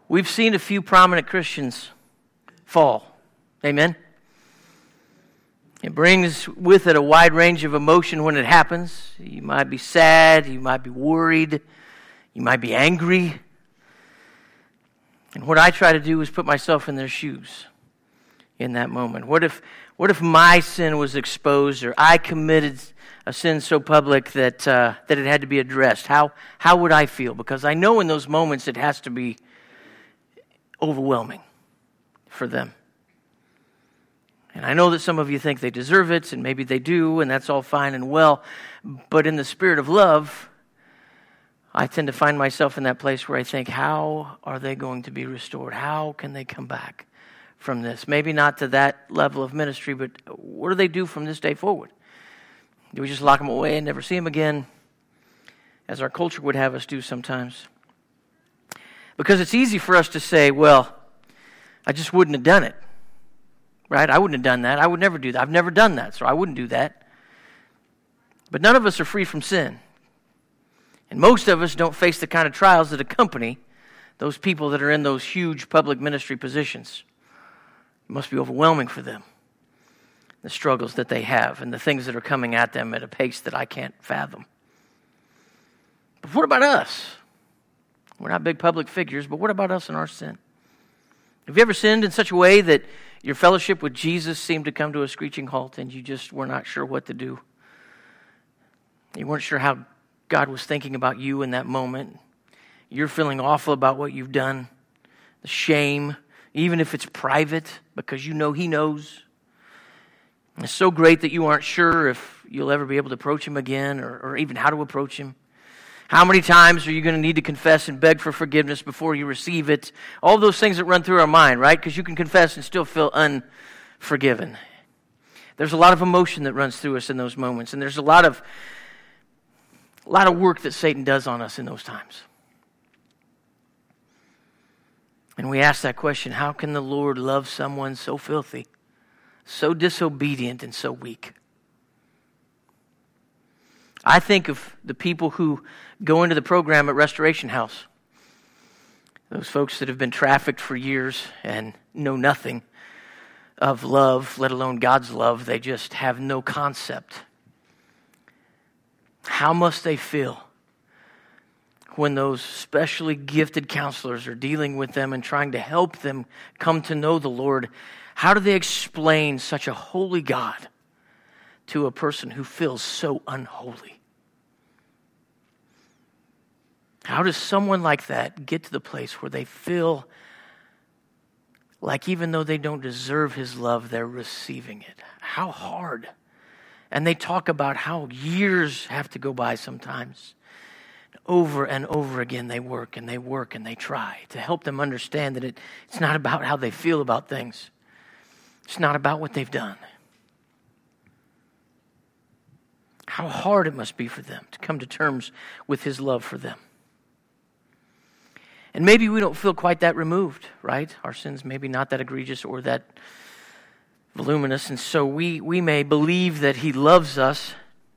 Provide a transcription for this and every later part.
We've seen a few prominent Christians fall. Amen? It brings with it a wide range of emotion when it happens. You might be sad, you might be worried, you might be angry. And what I try to do is put myself in their shoes in that moment. What if my sin was exposed, or I committed a sin so public that it had to be addressed? How would I feel? Because I know in those moments it has to be overwhelming for them. And I know that some of you think they deserve it, and maybe they do, and that's all fine and well. But in the spirit of love, I tend to find myself in that place where I think, how are they going to be restored? How can they come back from this? Maybe not to that level of ministry, but what do they do from this day forward? Do we just lock them away and never see them again, as our culture would have us do sometimes? Because it's easy for us to say, well, I just wouldn't have done it. Right? I wouldn't have done that. I would never do that. I've never done that, so I wouldn't do that. But none of us are free from sin. And most of us don't face the kind of trials that accompany those people that are in those huge public ministry positions. It must be overwhelming for them, the struggles that they have and the things that are coming at them at a pace that I can't fathom. But what about us? We're not big public figures, but what about us and our sin? Have you ever sinned in such a way that your fellowship with Jesus seemed to come to a screeching halt and you just were not sure what to do? You weren't sure how God was thinking about you in that moment. You're feeling awful about what you've done. The shame, even if it's private, because you know He knows. It's so great that you aren't sure if you'll ever be able to approach Him again, or even how to approach Him. How many times are you going to need to confess and beg for forgiveness before you receive it? All those things that run through our mind, right? Because you can confess and still feel unforgiven. There's a lot of emotion that runs through us in those moments, and there's a lot of work that Satan does on us in those times. And we ask that question, how can the Lord love someone so filthy, so disobedient, and so weak? I think of the people who go into the program at Restoration House. Those folks that have been trafficked for years and know nothing of love, let alone God's love. They just have no concept. How must they feel when those specially gifted counselors are dealing with them and trying to help them come to know the Lord? How do they explain such a holy God to a person who feels so unholy? How does someone like that get to the place where they feel like even though they don't deserve His love, they're receiving it? How hard. And they talk about how years have to go by sometimes. Over and over again they work and they work and they try to help them understand that it's not about how they feel about things. It's not about what they've done. How hard it must be for them to come to terms with His love for them. And maybe we don't feel quite that removed, right? Our sins maybe not that egregious or that voluminous, and so we may believe that He loves us,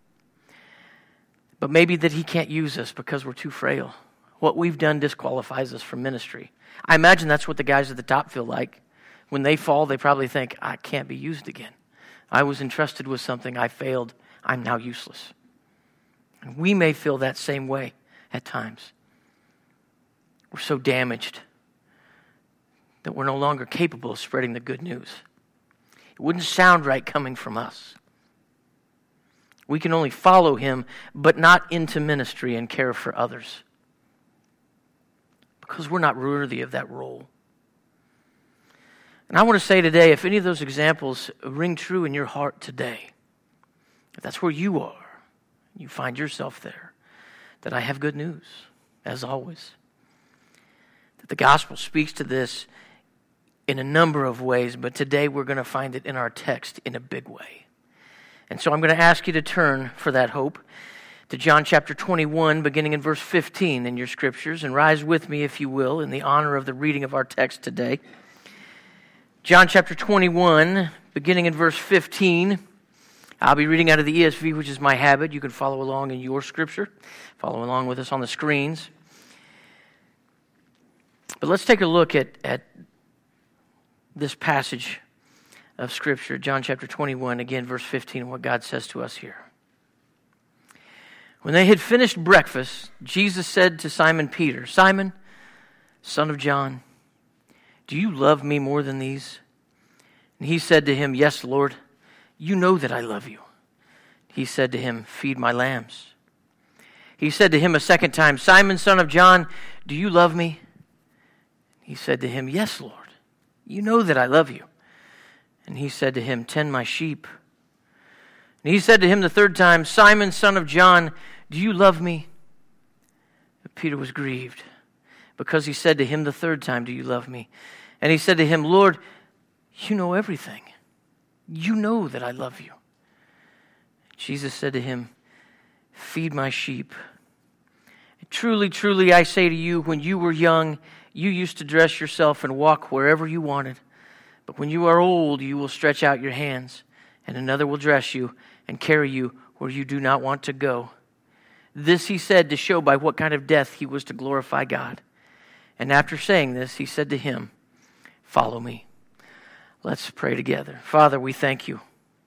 but maybe that He can't use us because we're too frail. What we've done disqualifies us from ministry. I imagine that's what the guys at the top feel like. When they fall, they probably think, I can't be used again. I was entrusted with something, I failed, I'm now useless. And we may feel that same way at times. We're so damaged that we're no longer capable of spreading the good news. It wouldn't sound right coming from us. We can only follow Him, but not into ministry and care for others, because we're not worthy of that role. And I want to say today, if any of those examples ring true in your heart today, if that's where you are, you find yourself there, that I have good news, as always. That the gospel speaks to this in a number of ways, but today we're going to find it in our text in a big way. And so I'm going to ask you to turn for that hope to John chapter 21, beginning in verse 15 in your scriptures, and rise with me, if you will, in the honor of the reading of our text today. John chapter 21, beginning in verse 15. I'll be reading out of the ESV, which is my habit. You can follow along in your scripture. Follow along with us on the screens. But let's take a look at this passage of Scripture, John chapter 21, again, verse 15, what God says to us here. When they had finished breakfast, Jesus said to Simon Peter, "Simon, son of John, do you love me more than these?" And he said to him, "Yes, Lord, you know that I love you." He said to him, "Feed my lambs." He said to him a second time, "Simon, son of John, do you love me?" He said to him, "Yes, Lord, you know that I love you." And he said to him, "Tend my sheep." And he said to him the third time, "Simon, son of John, do you love me?" But Peter was grieved, because he said to him the third time, "Do you love me?" And he said to him, "Lord, you know everything. You know that I love you." Jesus said to him, "Feed my sheep. Truly, truly, I say to you, when you were young, you used to dress yourself and walk wherever you wanted. But when you are old, you will stretch out your hands, and another will dress you and carry you where you do not want to go." This he said to show by what kind of death he was to glorify God. And after saying this, he said to him, "Follow me." Let's pray together. Father, we thank you.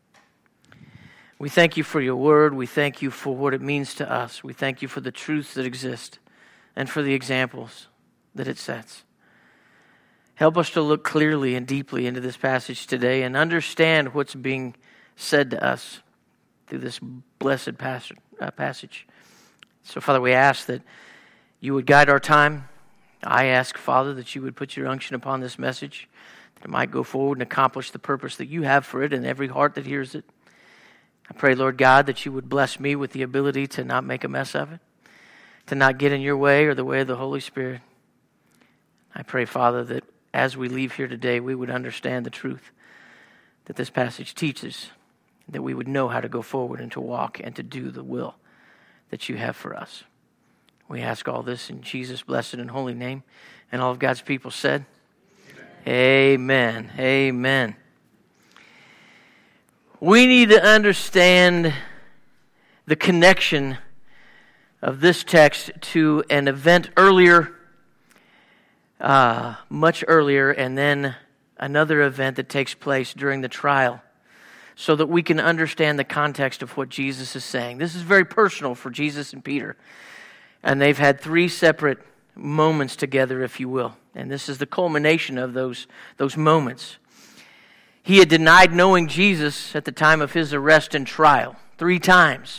We thank you for your word. We thank you for what it means to us. We thank you for the truths that exist and for the examples that it sets. Help us to look clearly and deeply into this passage today and understand what's being said to us through this blessed passage. So, Father, we ask that you would guide our time. I ask, Father, that you would put your unction upon this message, that it might go forward and accomplish the purpose that you have for it in every heart that hears it. I pray, Lord God, that you would bless me with the ability to not make a mess of it, to not get in your way or the way of the Holy Spirit. I pray, Father, that as we leave here today, we would understand the truth that this passage teaches, that we would know how to go forward and to walk and to do the will that you have for us. We ask all this in Jesus' blessed and holy name. And all of God's people said, Amen. Amen. Amen. We need to understand the connection of this text to an event earlier, much earlier, and then another event that takes place during the trial, so that we can understand the context of what Jesus is saying. This is very personal for Jesus and Peter, and they've had three separate moments together, if you will, and this is the culmination of those moments. He had denied knowing Jesus at the time of his arrest and trial 3 times.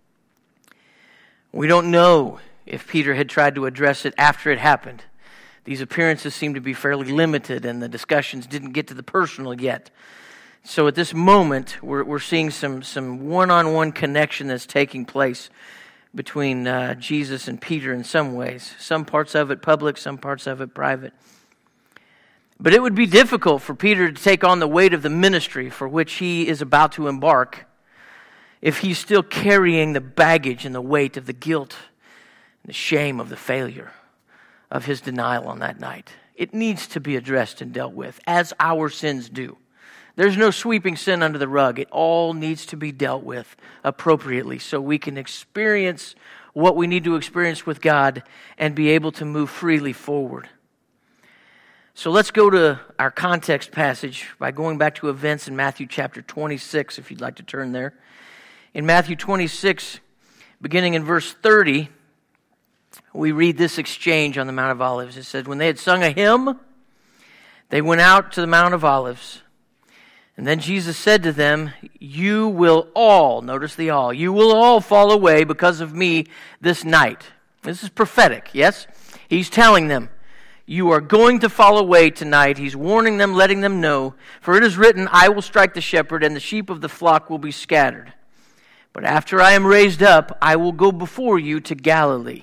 We don't know if Peter had tried to address it after it happened. These appearances seem to be fairly limited, and the discussions didn't get to the personal yet. So at this moment, we're seeing some one-on-one connection that's taking place between Jesus and Peter in some ways. Some parts of it public, some parts of it private. But it would be difficult for Peter to take on the weight of the ministry for which he is about to embark if he's still carrying the baggage and the weight of the guilt and the shame of the failure of his denial on that night. It needs to be addressed and dealt with, as our sins do. There's no sweeping sin under the rug. It all needs to be dealt with appropriately so we can experience what we need to experience with God and be able to move freely forward. So let's go to our context passage by going back to events in Matthew chapter 26, if you'd like to turn there. In Matthew 26, beginning in verse 30, we read this exchange on the Mount of Olives. It said, when they had sung a hymn, they went out to the Mount of Olives. And then Jesus said to them, you will all, notice the all, you will all fall away because of me this night. This is prophetic, yes? He's telling them, you are going to fall away tonight. He's warning them, letting them know. For it is written, I will strike the shepherd, and the sheep of the flock will be scattered. But after I am raised up, I will go before you to Galilee.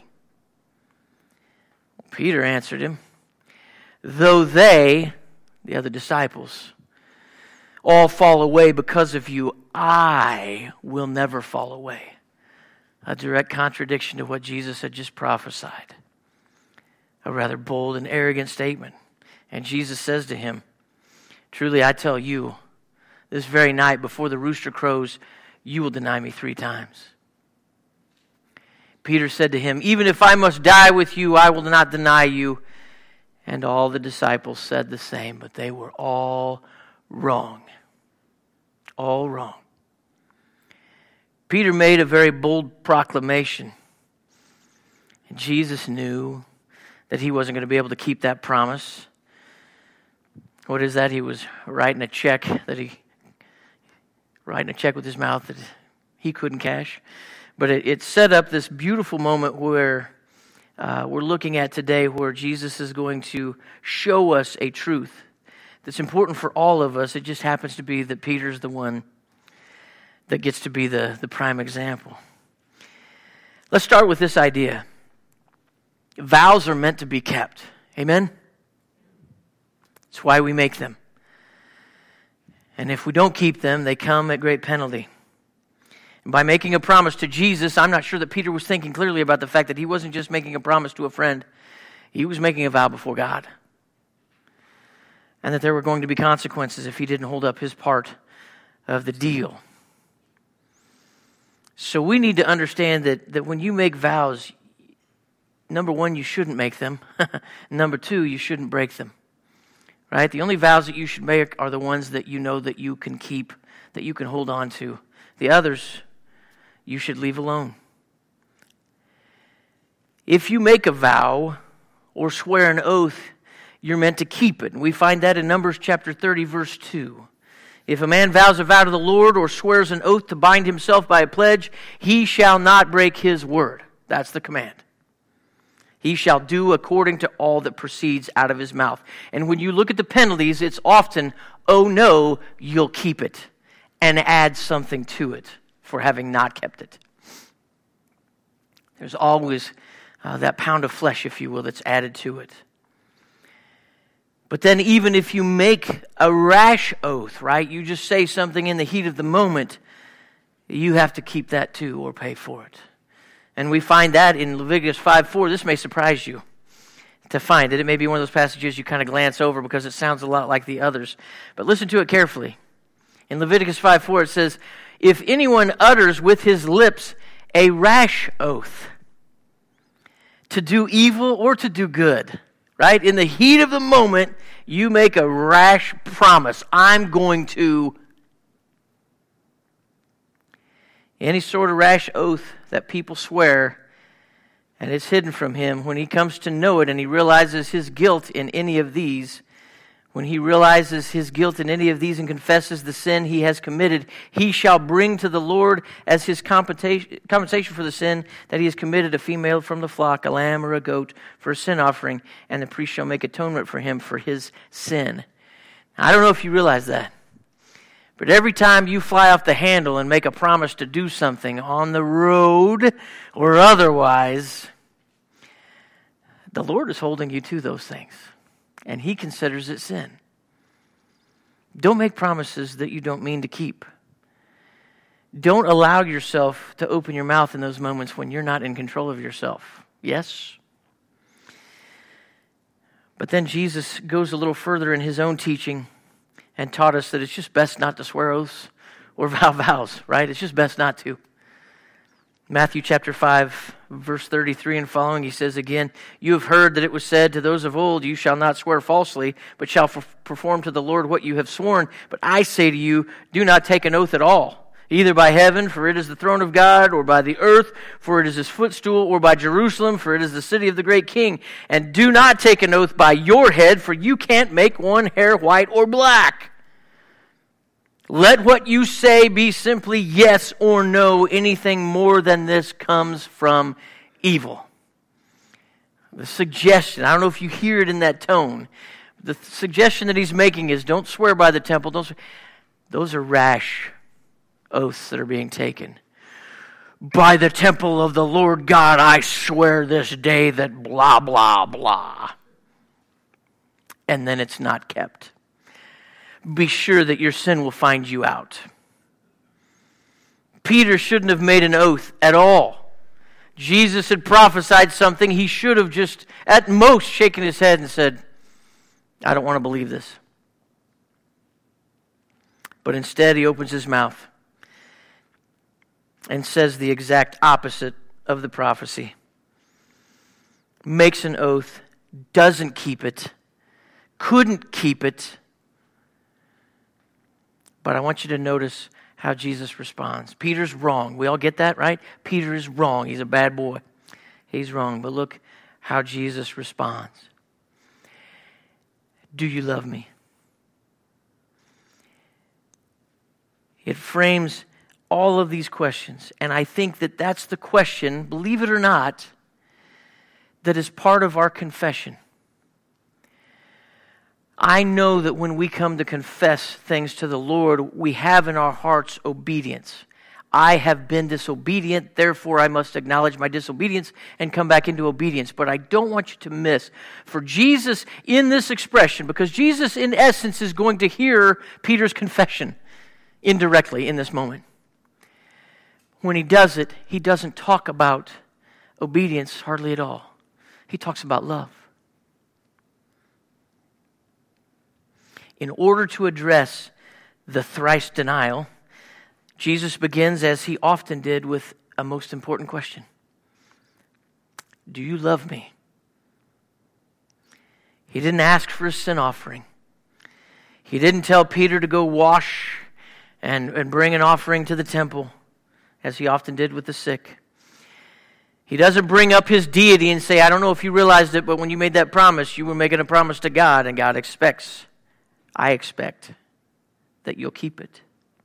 Peter answered him, though they, the other disciples, all fall away because of you, I will never fall away. A direct contradiction to what Jesus had just prophesied. A rather bold and arrogant statement. And Jesus says to him, truly I tell you, this very night before the rooster crows, you will deny me 3 times. Peter said to him, even if I must die with you, I will not deny you. And all the disciples said the same, but they were all wrong. All wrong. Peter made a very bold proclamation. And Jesus knew that he wasn't going to be able to keep that promise. What is that? He was writing a check with his mouth that he couldn't cash. But it set up this beautiful moment where we're looking at today, where Jesus is going to show us a truth that's important for all of us. It just happens to be that Peter's the one that gets to be the prime example. Let's start with this idea. Vows are meant to be kept. Amen? That's why we make them. And if we don't keep them, they come at great penalty. And by making a promise to Jesus, I'm not sure that Peter was thinking clearly about the fact that he wasn't just making a promise to a friend. He was making a vow before God. And that there were going to be consequences if he didn't hold up his part of the deal. So we need to understand that when you make vows, number one, you shouldn't make them. Number two, you shouldn't break them. Right? The only vows that you should make are the ones that you know that you can keep, that you can hold on to. The others, you should leave alone. If you make a vow or swear an oath, you're meant to keep it. And we find that in Numbers chapter 30, verse 2. If a man vows a vow to the Lord or swears an oath to bind himself by a pledge, he shall not break his word. That's the command. He shall do according to all that proceeds out of his mouth. And when you look at the penalties, it's often, oh no, you'll keep it, and add something to it for having not kept it. There's always that pound of flesh, if you will, that's added to it. But then even if you make a rash oath, right, you just say something in the heat of the moment, you have to keep that too or pay for it. And we find that in Leviticus 5:4. This may surprise you to find it. It may be one of those passages you kind of glance over because it sounds a lot like the others. But listen to it carefully. In Leviticus 5:4 it says, if anyone utters with his lips a rash oath to do evil or to do good, right? In the heat of the moment, you make a rash promise. I'm going to. Any sort of rash oath that people swear, and it's hidden from him, when he comes to know it and he realizes his guilt in any of these, and confesses the sin he has committed, he shall bring to the Lord as his compensation for the sin that he has committed a female from the flock, a lamb or a goat for a sin offering, and the priest shall make atonement for him for his sin. I don't know if you realize that, but every time you fly off the handle and make a promise to do something on the road or otherwise, the Lord is holding you to those things. And he considers it sin. Don't make promises that you don't mean to keep. Don't allow yourself to open your mouth in those moments when you're not in control of yourself. Yes? But then Jesus goes a little further in his own teaching and taught us that it's just best not to swear oaths or vow vows, right? It's just best not to. Matthew chapter 5, verse 33 and following, he says again, you have heard that it was said to those of old, you shall not swear falsely, but shall perform to the Lord what you have sworn. But I say to you, do not take an oath at all, either by heaven, for it is the throne of God, or by the earth, for it is his footstool, or by Jerusalem, for it is the city of the great king. And do not take an oath by your head, for you can't make one hair white or black. Let what you say be simply yes or no. Anything more than this comes from evil. The suggestion, I don't know if you hear it in that tone, the suggestion that he's making is don't swear by the temple. Don't swear. Those are rash oaths that are being taken. By the temple of the Lord God, I swear this day that blah, blah, blah. And then it's not kept. Be sure that your sin will find you out. Peter shouldn't have made an oath at all. Jesus had prophesied something. He should have just, at most, shaken his head and said, I don't want to believe this. But instead, he opens his mouth and says the exact opposite of the prophecy. Makes an oath, doesn't keep it, couldn't keep it. But I want you to notice how Jesus responds. Peter's wrong. We all get that, right? Peter is wrong. He's a bad boy. He's wrong. But look how Jesus responds. Do you love me? It frames all of these questions. And I think that that's the question, believe it or not, that is part of our confession. I know that when we come to confess things to the Lord, we have in our hearts obedience. I have been disobedient, therefore I must acknowledge my disobedience and come back into obedience. But I don't want you to miss, for Jesus in this expression, because Jesus in essence is going to hear Peter's confession indirectly in this moment. When he does it, he doesn't talk about obedience hardly at all. He talks about love. In order to address the thrice denial, Jesus begins, as he often did, with a most important question. Do you love me? He didn't ask for a sin offering. He didn't tell Peter to go wash and bring an offering to the temple, as he often did with the sick. He doesn't bring up his deity and say, I don't know if you realized it, but when you made that promise, you were making a promise to God, and God expects, I expect, that you'll keep it.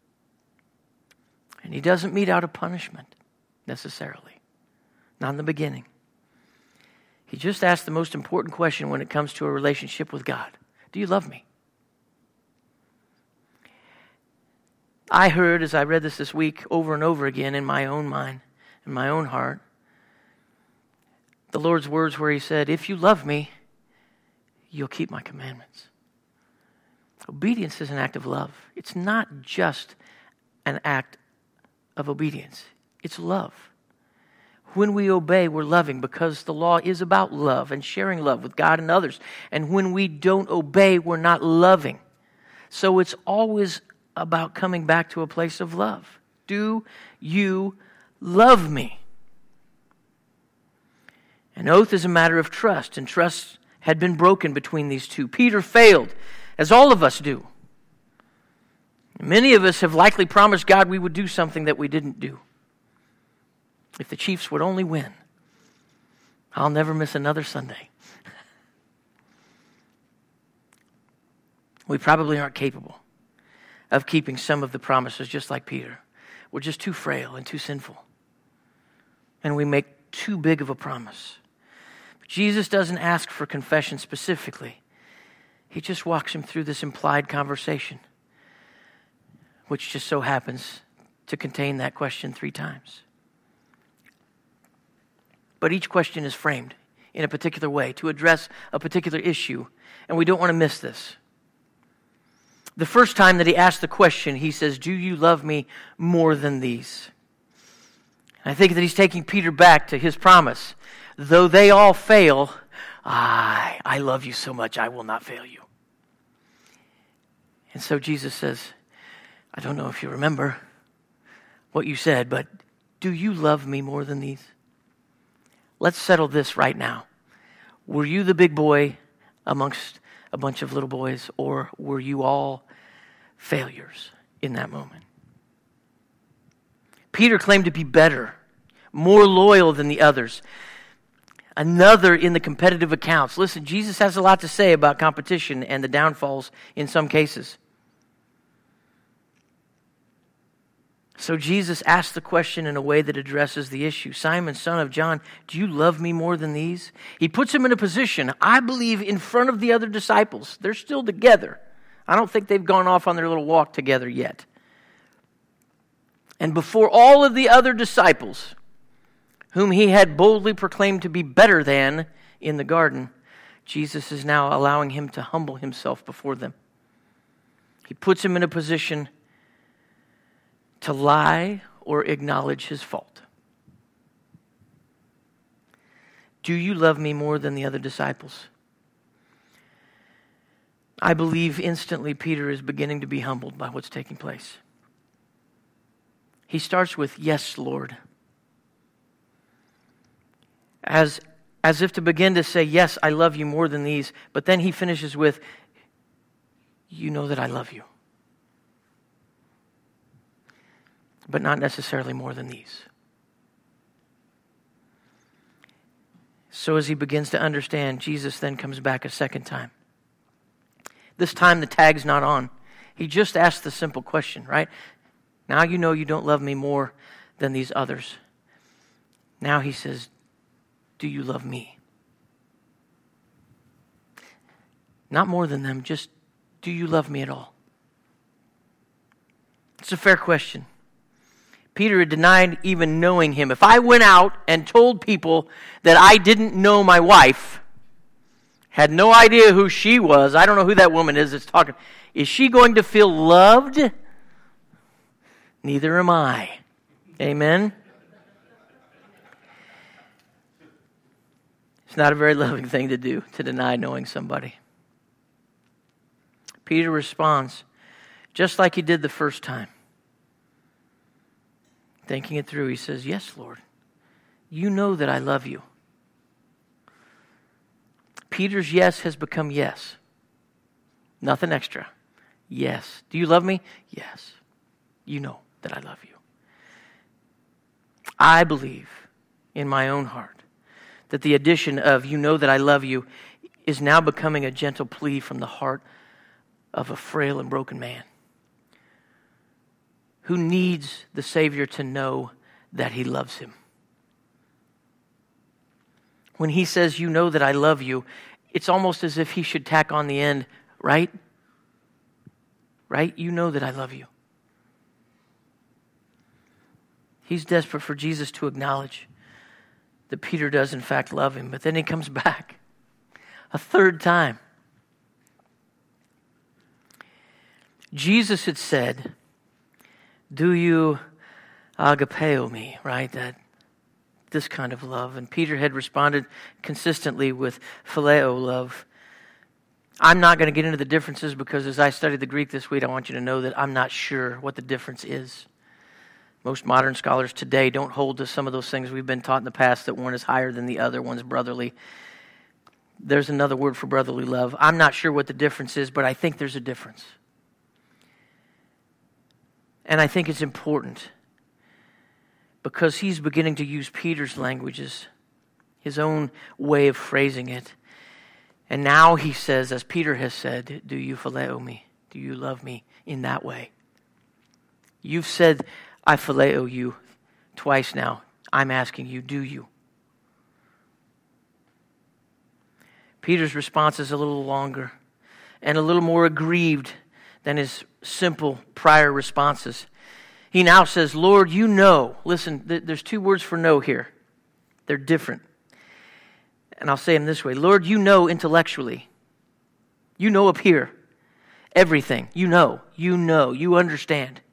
And he doesn't mete out a punishment, necessarily. Not in the beginning. He just asked the most important question when it comes to a relationship with God. Do you love me? I heard, as I read this week, over and over again in my own mind, in my own heart, the Lord's words where he said, if you love me, you'll keep my commandments. Obedience is an act of love. It's not just an act of obedience. It's love. When we obey, we're loving because the law is about love and sharing love with God and others. And when we don't obey, we're not loving. So it's always about coming back to a place of love. Do you love me? An oath is a matter of trust, and trust had been broken between these two. Peter failed, as all of us do. Many of us have likely promised God we would do something that we didn't do. If the Chiefs would only win, I'll never miss another Sunday. We probably aren't capable of keeping some of the promises, just like Peter. We're just too frail and too sinful. And we make too big of a promise. But Jesus doesn't ask for confession specifically. He just walks him through this implied conversation, which just so happens to contain that question 3 times. But each question is framed in a particular way to address a particular issue, and we don't want to miss this. The first time that he asked the question, he says, do you love me more than these? I think that he's taking Peter back to his promise. Though they all fail, I love you so much, I will not fail you. And so Jesus says, I don't know if you remember what you said, but do you love me more than these? Let's settle this right now. Were you the big boy amongst a bunch of little boys, or were you all failures in that moment? Peter claimed to be better, more loyal than the others. Another in the competitive accounts. Listen, Jesus has a lot to say about competition and the downfalls in some cases. So Jesus asked the question in a way that addresses the issue. Simon, son of John, do you love me more than these? He puts him in a position, I believe, in front of the other disciples. They're still together. I don't think they've gone off on their little walk together yet. And before all of the other disciples, whom he had boldly proclaimed to be better than in the garden, Jesus is now allowing him to humble himself before them. He puts him in a position to lie or acknowledge his fault. Do you love me more than the other disciples? I believe instantly Peter is beginning to be humbled by what's taking place. He starts with, yes, Lord. As if to begin to say, yes, I love you more than these. But then he finishes with, you know that I love you. But not necessarily more than these. So as he begins to understand, Jesus then comes back a second time. This time the tag's not on. He just asked the simple question, right? Now you know you don't love me more than these others. Now he says, do you love me? Not more than them, just do you love me at all? It's a fair question. Peter had denied even knowing him. If I went out and told people that I didn't know my wife, had no idea who she was, I don't know who that woman is that's talking, is she going to feel loved? Neither am I. Amen? It's not a very loving thing to do, to deny knowing somebody. Peter responds just like he did the first time. Thinking it through, he says, yes, Lord, you know that I love you. Peter's yes has become yes. Nothing extra. Yes. Do you love me? Yes. You know that I love you. I believe in my own heart that the addition of you know that I love you is now becoming a gentle plea from the heart of a frail and broken man who needs the Savior to know that he loves him. When he says, you know that I love you, it's almost as if he should tack on the end, right? Right? You know that I love you. He's desperate for Jesus to acknowledge that Peter does in fact love him. But then he comes back a third time. Jesus had said, do you agapeo me, right? This kind of love. And Peter had responded consistently with phileo love. I'm not going to get into the differences because as I studied the Greek this week, I want you to know that I'm not sure what the difference is. Most modern scholars today don't hold to some of those things we've been taught in the past, that one is higher than the other, one's brotherly. There's another word for brotherly love. I'm not sure what the difference is, but I think there's a difference. And I think it's important because he's beginning to use Peter's languages, his own way of phrasing it. And now he says, as Peter has said, do you phileo me? Do you love me in that way? You've said, I phileo you twice now. I'm asking you, do you? Peter's response is a little longer and a little more aggrieved than his simple prior responses. He now says, Lord, you know. Listen, there's two words for know here. They're different. And I'll say them this way. Lord, you know intellectually. You know up here. Everything. You know. You understand.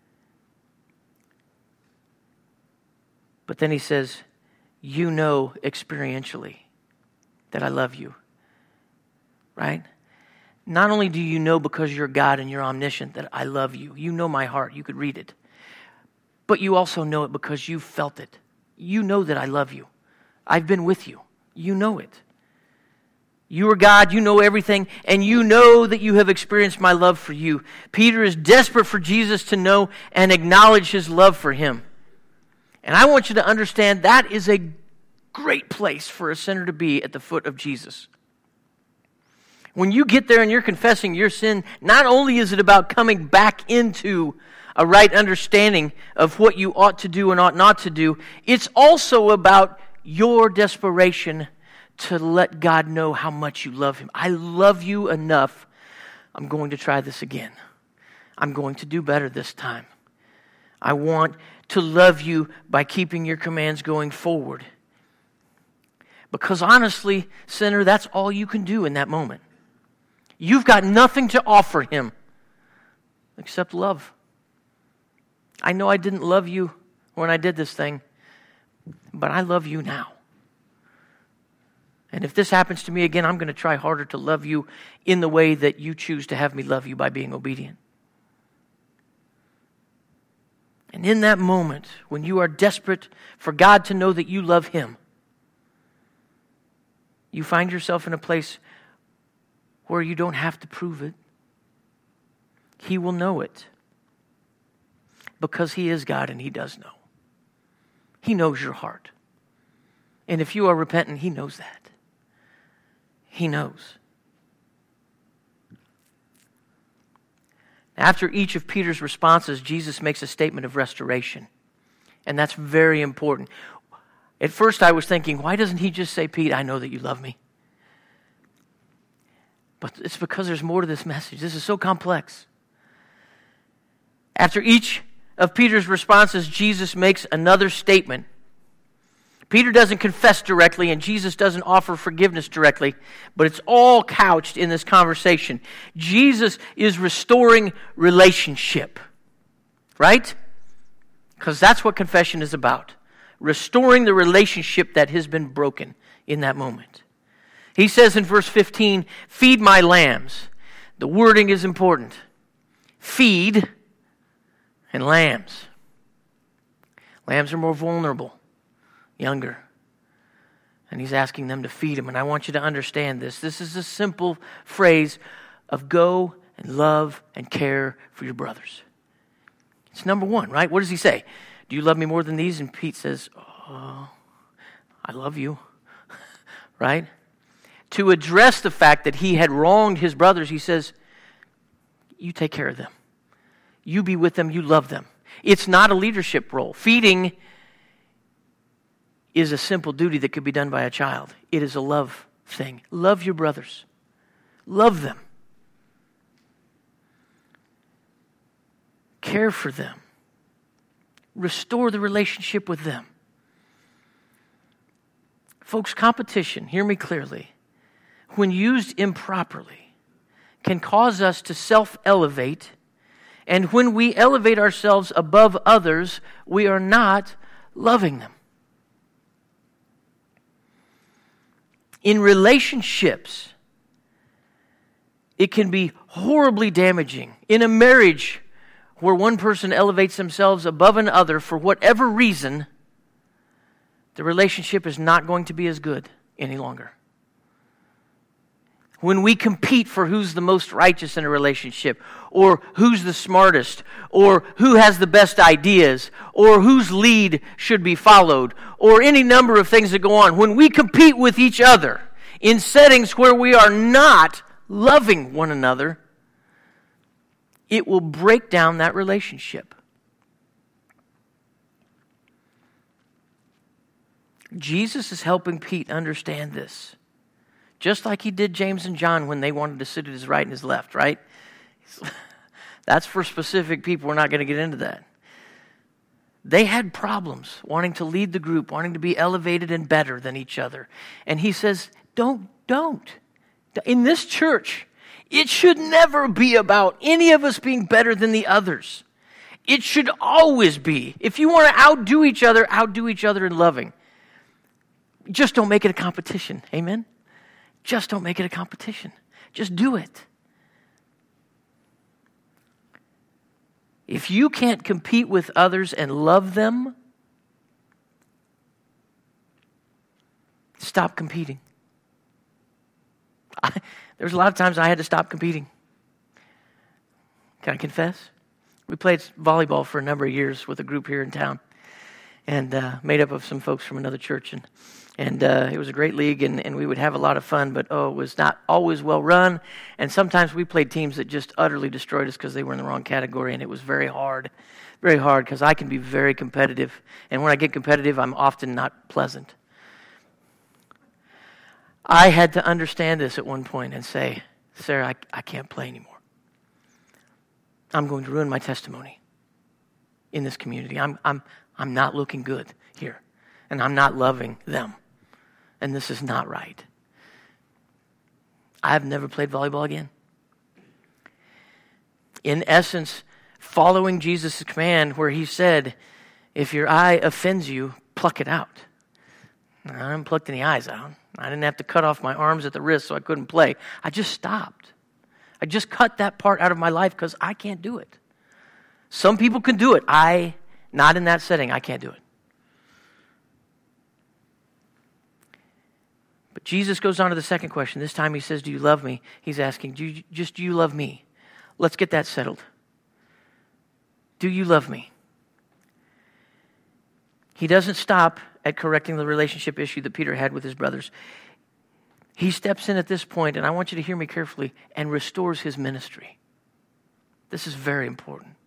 But then he says, you know experientially that I love you. Right? Not only do you know because you're God and you're omniscient that I love you. You know my heart. You could read it. But you also know it because you felt it. You know that I love you. I've been with you. You know it. You are God. You know everything. And you know that you have experienced my love for you. Peter is desperate for Jesus to know and acknowledge his love for him. And I want you to understand that is a great place for a sinner to be at the foot of Jesus. When you get there and you're confessing your sin, not only is it about coming back into a right understanding of what you ought to do and ought not to do, it's also about your desperation to let God know how much you love him. I love you enough. I'm going to try this again. I'm going to do better this time. I want to love you by keeping your commands going forward. Because honestly, sinner, that's all you can do in that moment. You've got nothing to offer him except love. I know I didn't love you when I did this thing, but I love you now. And if this happens to me again, I'm going to try harder to love you in the way that you choose to have me love you by being obedient. And in that moment, when you are desperate for God to know that you love him, you find yourself in a place where you don't have to prove it. He will know it. Because He is God and He does know. He knows your heart. And if you are repentant, He knows that. He knows. After each of Peter's responses, Jesus makes a statement of restoration. And that's very important. At first I was thinking, why doesn't He just say, Pete, I know that you love me? But it's because there's more to this message. This is so complex. After each of Peter's responses, Jesus makes another statement. Peter doesn't confess directly, and Jesus doesn't offer forgiveness directly, but it's all couched in this conversation. Jesus is restoring relationship, right? Because that's what confession is about. Restoring the relationship that has been broken in that moment. He says in verse 15, feed my lambs. The wording is important. Feed and lambs. Lambs are more vulnerable, younger. And He's asking them to feed them. And I want you to understand this. This is a simple phrase of go and love and care for your brothers. It's number one, right? What does He say? Do you love me more than these? And Pete says, oh, I love you, right? To address the fact that he had wronged his brothers, He says, you take care of them. You be with them, you love them. It's not a leadership role. Feeding is a simple duty that could be done by a child. It is a love thing. Love your brothers. Love them. Care for them. Restore the relationship with them. Folks, competition, hear me clearly, when used improperly, can cause us to self-elevate, and when we elevate ourselves above others, we are not loving them. In relationships, it can be horribly damaging. In a marriage where one person elevates themselves above another for whatever reason, the relationship is not going to be as good any longer. When we compete for who's the most righteous in a relationship, or who's the smartest, or who has the best ideas, or whose lead should be followed, or any number of things that go on, when we compete with each other in settings where we are not loving one another, it will break down that relationship. Jesus is helping Pete understand this. Just like He did James and John when they wanted to sit at His right and His left, right? That's for specific people. We're not going to get into that. They had problems wanting to lead the group, wanting to be elevated and better than each other. And He says, don't. In this church, it should never be about any of us being better than the others. It should always be. If you want to outdo each other in loving. Just don't make it a competition. Amen? Just don't make it a competition. Just do it. If you can't compete with others and love them, stop competing. There's a lot of times I had to stop competing. Can I confess? We played volleyball for a number of years with a group here in town, and made up of some folks from another church, and it was a great league, and we would have a lot of fun, but it was not always well run, and sometimes we played teams that just utterly destroyed us because they were in the wrong category, and it was very hard, because I can be very competitive, and when I get competitive, I'm often not pleasant. I had to understand this at one point and say, Sarah, I can't play anymore. I'm going to ruin my testimony in this community. I'm not looking good here, and I'm not loving them. And this is not right. I've never played volleyball again. In essence, following Jesus' command where He said, if your eye offends you, pluck it out. I didn't pluck any eyes out. I didn't have to cut off my arms at the wrist so I couldn't play. I just stopped. I just cut that part out of my life because I can't do it. Some people can do it. Not in that setting. I can't do it. Jesus goes on to the second question. This time He says, do you love me? He's asking, do you love me? let's get that settled. Do you love me? He doesn't stop at correcting the relationship issue that Peter had with his brothers. He steps in at this point, and I want you to hear me carefully, and restores his ministry. This is very important.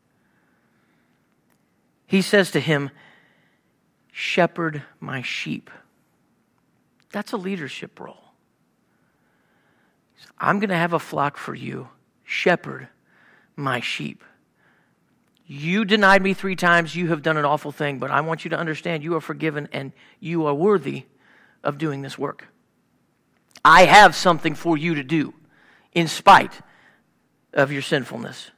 He says to him, shepherd my sheep. That's a leadership role. I'm going to have a flock for you. Shepherd my sheep. You denied me 3 times. You have done an awful thing, but I want you to understand you are forgiven and you are worthy of doing this work. I have something for you to do in spite of your sinfulness.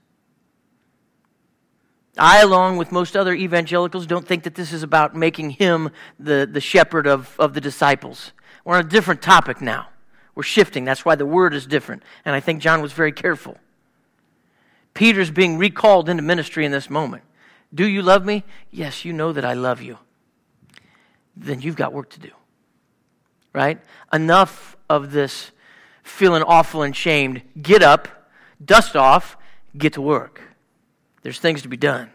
I, along with most other evangelicals, don't think that this is about making him the shepherd of the disciples. We're on a different topic now. We're shifting. That's why the word is different. And I think John was very careful. Peter's being recalled into ministry in this moment. Do you love me? Yes, you know that I love you. Then you've got work to do. Right? Enough of this feeling awful and shamed. Get up, dust off, get to work. There's things to be done.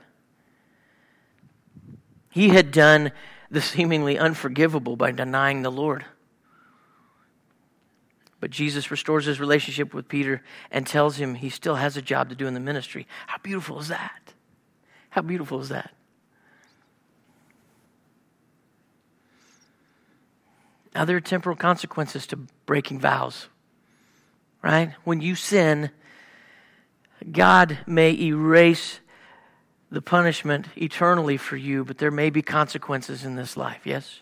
He had done the seemingly unforgivable by denying the Lord. But Jesus restores his relationship with Peter and tells him he still has a job to do in the ministry. How beautiful is that? How beautiful is that? Now, there are temporal consequences to breaking vows, right? When you sin, God may erase the punishment eternally for you, but there may be consequences in this life, yes?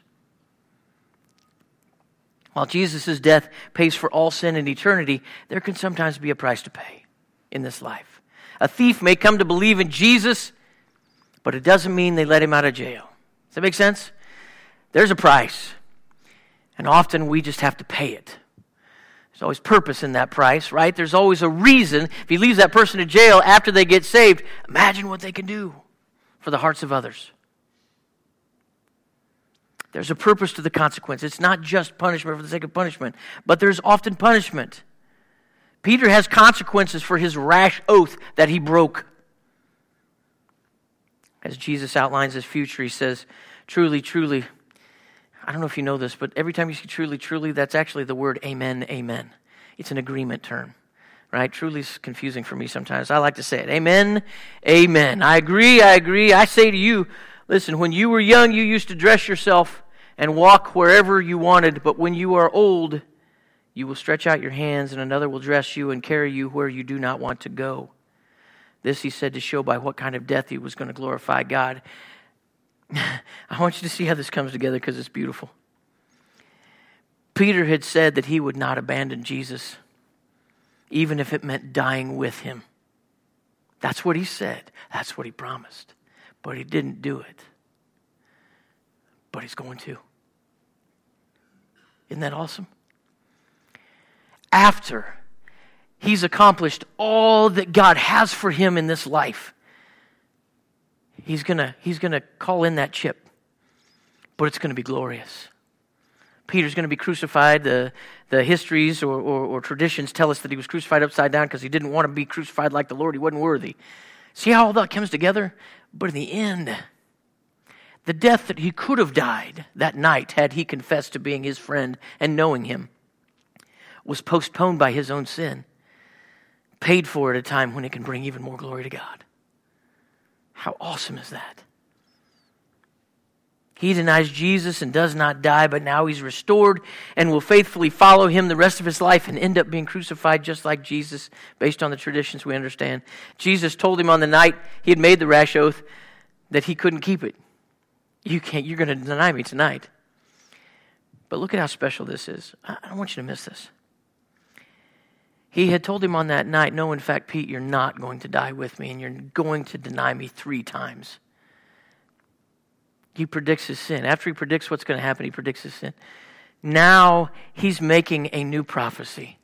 While Jesus' death pays for all sin in eternity, there can sometimes be a price to pay in this life. A thief may come to believe in Jesus, but it doesn't mean they let him out of jail. Does that make sense? There's a price, and often we just have to pay it. There's always purpose in that price, right? There's always a reason. If he leaves that person in jail after they get saved, imagine what they can do for the hearts of others. There's a purpose to the consequence. It's not just punishment for the sake of punishment, but there's often punishment. Peter has consequences for his rash oath that he broke. As Jesus outlines his future, he says, truly, truly, I don't know if you know this, but every time you see truly, truly, that's actually the word amen, amen. It's an agreement term, right? Truly is confusing for me sometimes. I like to say it. Amen, amen. I agree. I say to you, listen, when you were young, you used to dress yourself and walk wherever you wanted, but when you are old, you will stretch out your hands and another will dress you and carry you where you do not want to go. This he said to show by what kind of death he was going to glorify God. I want you to see how this comes together because it's beautiful. Peter had said that he would not abandon Jesus, even if it meant dying with him. That's what he said. That's what he promised. But he didn't do it. But he's going to. Isn't that awesome? After he's accomplished all that God has for him in this life, he's gonna call in that chip. But it's going to be glorious. Peter's going to be crucified. The histories or traditions tell us that he was crucified upside down because he didn't want to be crucified like the Lord. He wasn't worthy. See how all that comes together? But in the end, the death that he could have died that night had he confessed to being his friend and knowing him was postponed by his own sin, paid for at a time when it can bring even more glory to God. How awesome is that? He denies Jesus and does not die, but now he's restored and will faithfully follow him the rest of his life and end up being crucified just like Jesus, based on the traditions we understand. Jesus told him on the night he had made the rash oath that he couldn't keep it. You're going to deny me tonight. But look at how special this is. I don't want you to miss this. He had told him on that night, no, in fact, Pete, you're not going to die with me, and you're going to deny me 3 times. He predicts his sin. After he predicts what's going to happen, he predicts his sin. Now he's making a new prophecy.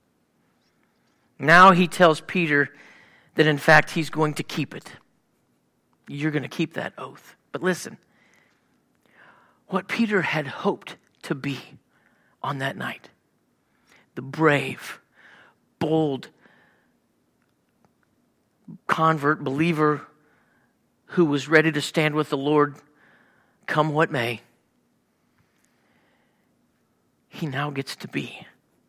Now he tells Peter that, in fact, he's going to keep it. You're going to keep that oath. But listen, what Peter had hoped to be on that night, the brave, bold, convert, believer who was ready to stand with the Lord, come what may, he now gets to be.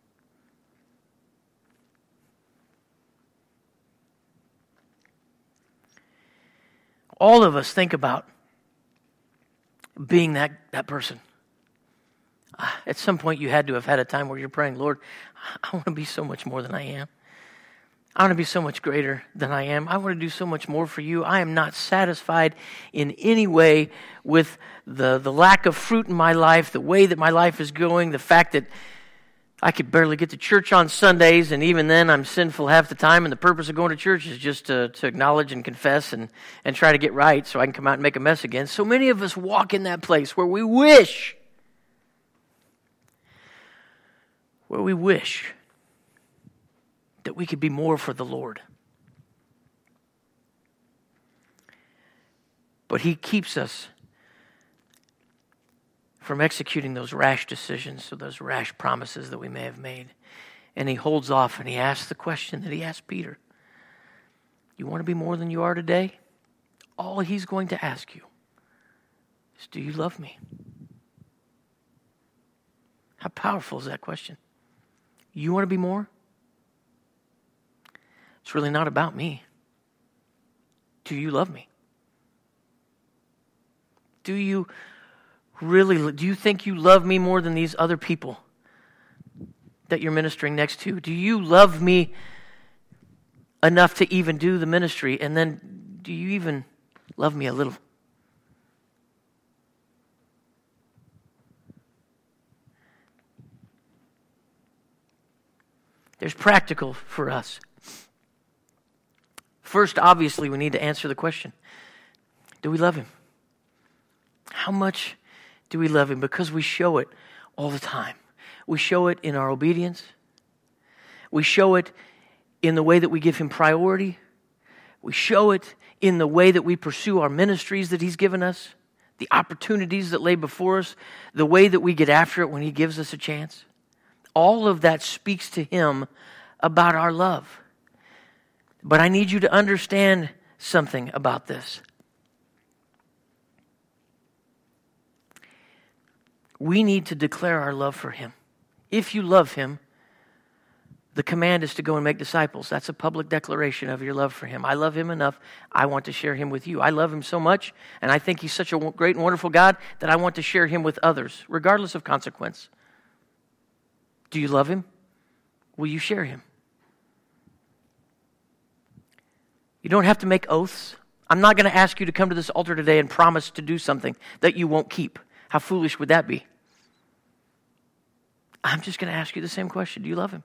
All of us think about being that person. At some point you had to have had a time where you're praying, Lord, I want to be so much more than I am. I want to be so much greater than I am. I want to do so much more for you. I am not satisfied in any way with the lack of fruit in my life, the way that my life is going, the fact that I could barely get to church on Sundays, and even then I'm sinful half the time, and the purpose of going to church is just to acknowledge and confess and try to get right so I can come out and make a mess again. So many of us walk in that place where we wish that we could be more for the Lord. But He keeps us from executing those rash decisions or those rash promises that we may have made. And He holds off and He asks the question that He asked Peter. You want to be more than you are today? All He's going to ask you is, do you love me? How powerful is that question? You want to be more? It's really not about me. Do you love me? Do you think you love me more than these other people that you're ministering next to? Do you love me enough to even do the ministry? And then, do you even love me a little? There's practical for us. First, obviously, we need to answer the question, do we love Him? How much do we love Him? Because we show it all the time. We show it in our obedience. We show it in the way that we give Him priority. We show it in the way that we pursue our ministries that He's given us, the opportunities that lay before us, the way that we get after it when He gives us a chance. All of that speaks to Him about our love. But I need you to understand something about this. We need to declare our love for Him. If you love Him, the command is to go and make disciples. That's a public declaration of your love for Him. I love Him enough. I want to share Him with you. I love Him so much, and I think He's such a great and wonderful God that I want to share Him with others, regardless of consequence. Do you love Him? Will you share Him? You don't have to make oaths. I'm not going to ask you to come to this altar today and promise to do something that you won't keep. How foolish would that be? I'm just going to ask you the same question. Do you love Him?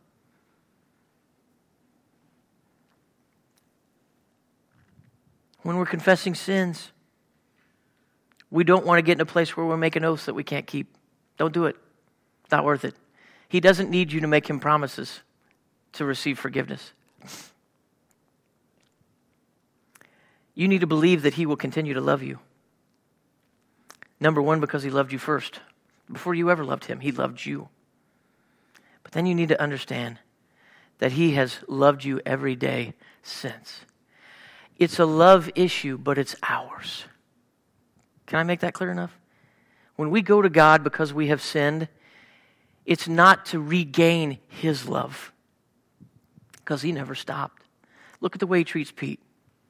When we're confessing sins, we don't want to get in a place where we're making oaths that we can't keep. Don't do it. It's not worth it. He doesn't need you to make Him promises to receive forgiveness. You need to believe that He will continue to love you. Number one, because He loved you first. Before you ever loved Him, He loved you. But then you need to understand that He has loved you every day since. It's a love issue, but it's ours. Can I make that clear enough? When we go to God because we have sinned, it's not to regain His love, because He never stopped. Look at the way He treats Pete.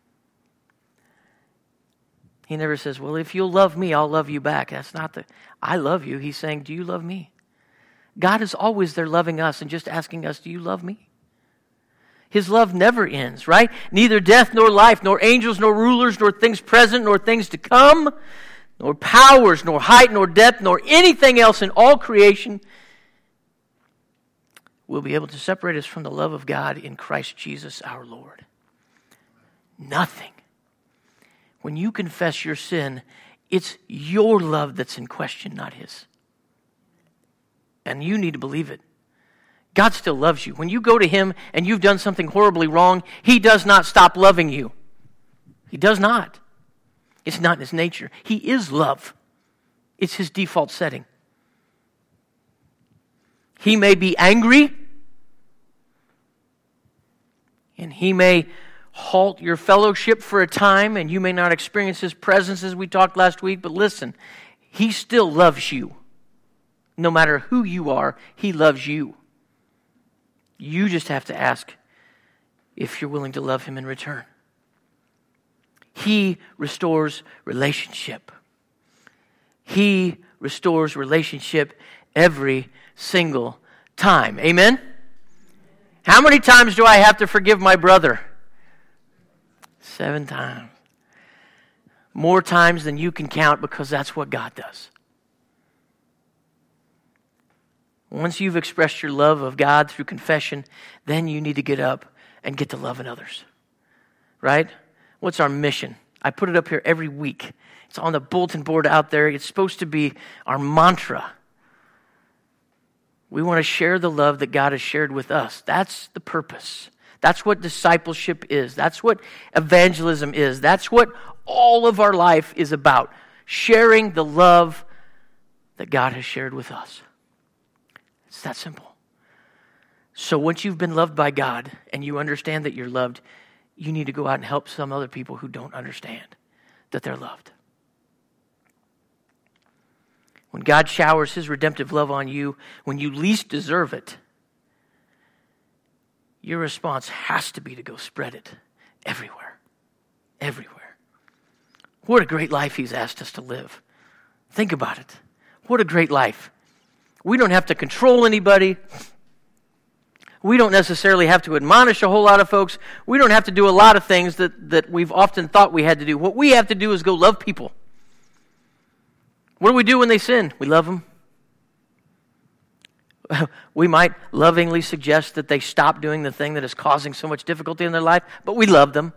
He never says, well, if you'll love me, I'll love you back. That's not I love you. He's saying, do you love me? God is always there loving us and just asking us, do you love me? His love never ends, right? Neither death nor life, nor angels, nor rulers, nor things present, nor things to come, nor powers, nor height, nor depth, nor anything else in all creation will be able to separate us from the love of God in Christ Jesus our Lord. Nothing. When you confess your sin, it's your love that's in question, not His. And you need to believe it. God still loves you. When you go to Him and you've done something horribly wrong, He does not stop loving you. He does not. It's not in His nature. He is love. It's His default setting. He may be angry, and He may halt your fellowship for a time, and you may not experience His presence as we talked last week, but listen, He still loves you. No matter who you are, He loves you. You just have to ask if you're willing to love Him in return. He restores relationship. He restores relationship every single time. Amen? How many times do I have to forgive my brother? 7 times. More times than you can count, because that's what God does. Once you've expressed your love of God through confession, then you need to get up and get to loving others. Right? What's our mission? I put it up here every week. It's on the bulletin board out there. It's supposed to be our mantra. We want to share the love that God has shared with us. That's the purpose. That's what discipleship is. That's what evangelism is. That's what all of our life is about. Sharing the love that God has shared with us. It's that simple. So once you've been loved by God and you understand that you're loved, you need to go out and help some other people who don't understand that they're loved. When God showers His redemptive love on you, when you least deserve it, your response has to be to go spread it everywhere. Everywhere. What a great life He's asked us to live. Think about it. What a great life. We don't have to control anybody. We don't necessarily have to admonish a whole lot of folks. We don't have to do a lot of things that we've often thought we had to do. What we have to do is go love people. What do we do when they sin? We love them. We might lovingly suggest that they stop doing the thing that is causing so much difficulty in their life, but we love them.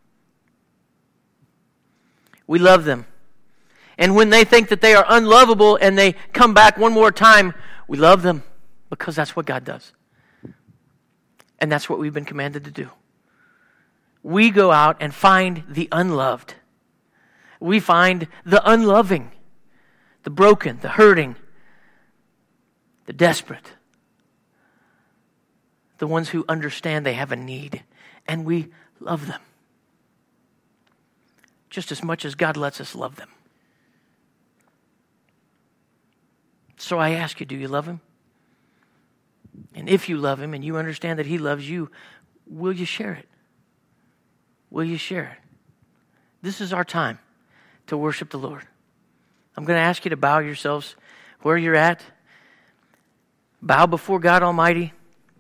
We love them. And when they think that they are unlovable and they come back one more time, we love them, because that's what God does. And that's what we've been commanded to do. We go out and find the unloved. We find the unloving, the broken, the hurting, the desperate, the ones who understand they have a need, and we love them just as much as God lets us love them. So I ask you, do you love Him? And if you love Him and you understand that He loves you, will you share it? Will you share it? This is our time to worship the Lord. I'm going to ask you to bow yourselves where you're at. Bow before God Almighty.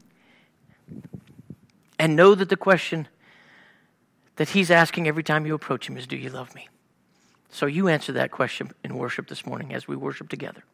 And know that the question that He's asking every time you approach Him is, do you love me? So you answer that question in worship this morning as we worship together.